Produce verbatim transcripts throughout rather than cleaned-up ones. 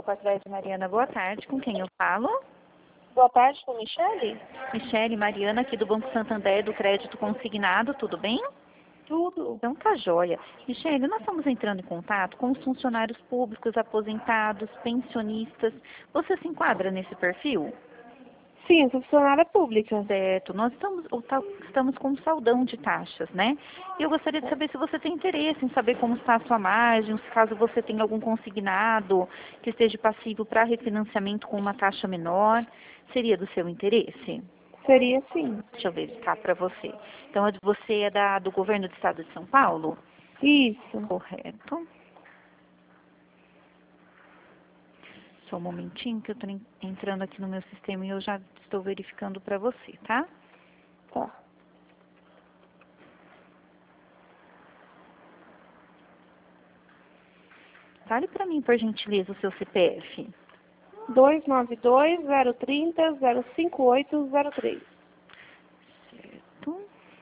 Crédito Mariana, boa tarde. Com quem eu falo? Boa tarde, com Michele? Michele Mariana, aqui do Banco Santander, do Crédito Consignado, tudo bem? Tudo. Então tá joia. Michele, nós estamos entrando em contato com os funcionários públicos, aposentados, pensionistas. Você se enquadra nesse perfil? Sim, eu sou funcionária pública. Certo. Nós estamos, ou tá- estamos com um saldão de taxas, né? E eu gostaria de saber se você tem interesse em saber como está a sua margem, se caso você tenha algum consignado que esteja passível para refinanciamento com uma taxa menor. Seria do seu interesse? Seria sim. Deixa eu verificar para você. Então, a de você é da, do governo do estado de São Paulo? Isso. Correto. Só um momentinho que eu estou entrando aqui no meu sistema e eu já estou verificando para você, tá? Tá. Fale para mim, por gentileza, o seu C P F. dois nove dois, zero três zero, zero cinco oito zero três. Certo.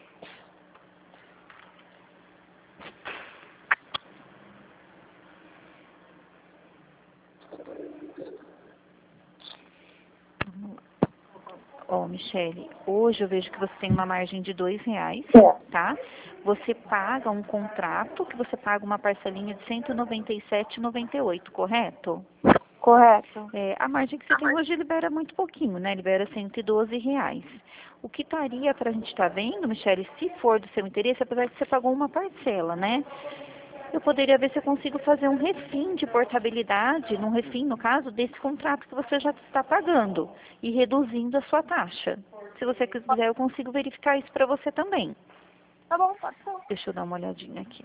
Vamos lá. Ó, Michele, hoje eu vejo que você tem uma margem de dois reais, tá? Você paga um contrato, que você paga uma parcelinha de cento e noventa e sete reais e noventa e oito centavos, correto? Correto. É, a margem que você tem hoje libera muito pouquinho, né? Libera cento e doze reais. O que estaria para a gente estar vendo, Michele, se for do seu interesse, apesar de você pagou uma parcela, né? Eu poderia ver se eu consigo fazer um refim de portabilidade, num refim, no caso, desse contrato que você já está pagando e reduzindo a sua taxa. Se você quiser, eu consigo verificar isso para você também. Tá bom, pode ser. Deixa eu dar uma olhadinha aqui.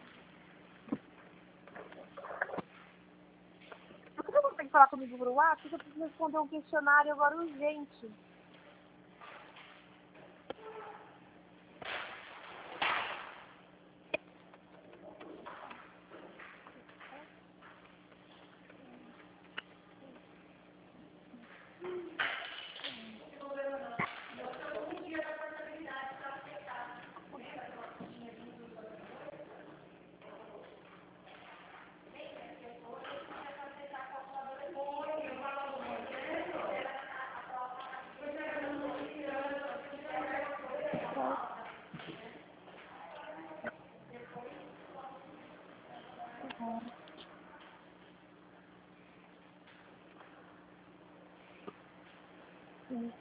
Por que você não tem que falar comigo por WhatsApp? Porque eu preciso responder um questionário agora urgente. Sim.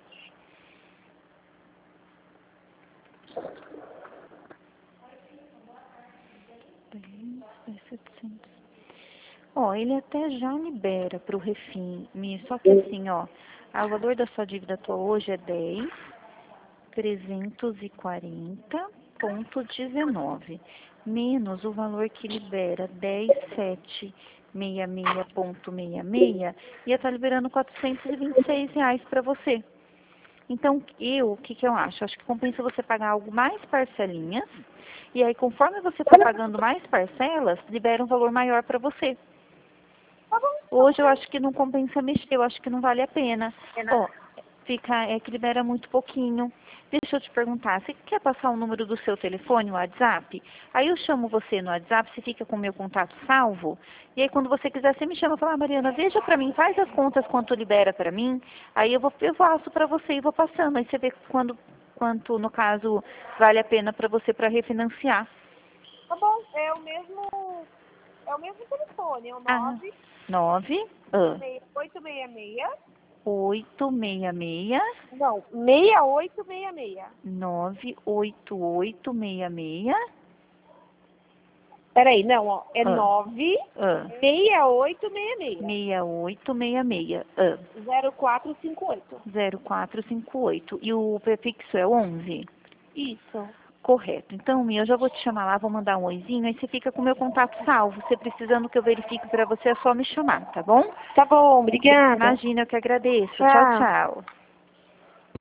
setecentos. Ó, ele até já libera para o refim, Mi, só que assim, ó, ah, o valor da sua dívida atual hoje é dez mil trezentos e quarenta vírgula dezenove, menos o valor que libera dez mil setecentos e sessenta e seis vírgula sessenta e seis, ia estar liberando quatrocentos e vinte e seis reais para você. Então, eu, o que, que eu acho? Acho que compensa você pagar algo mais parcelinhas, e aí, conforme você for pagando mais parcelas, libera um valor maior para você. Tá bom. Hoje eu acho que não compensa mexer, eu acho que não vale a pena. Ó, fica, é que libera muito pouquinho. Deixa eu te perguntar, você quer passar o número do seu telefone, o WhatsApp? Aí eu chamo você no WhatsApp, você fica com o meu contato salvo, e aí quando você quiser, você me chama e fala, ah, Mariana, veja pra mim, faz as contas quanto libera pra mim, aí eu, vou, eu faço pra você e vou passando, aí você vê quando, quanto, no caso, vale a pena pra você pra refinanciar. Tá bom, é o mesmo, é o mesmo telefone, é o Ah, nove nove, ah, oito seis seis. oito seis seis, Não, seis oito seis seis. nove oito oito seis seis. Peraí, não, ó, é Ah, nove ah, seis oito seis seis. seis oito seis seis. Ah, zero quatro cinco oito. zero quatro cinco oito. E o prefixo é onze? Isso. Correto. Então, Mia, eu já vou te chamar lá, vou mandar um oizinho, aí você fica com o meu contato salvo. Se precisando que eu verifique para você, é só me chamar, tá bom? Tá bom, obrigada. Imagina, eu que agradeço. Tchau, Tchau. tchau.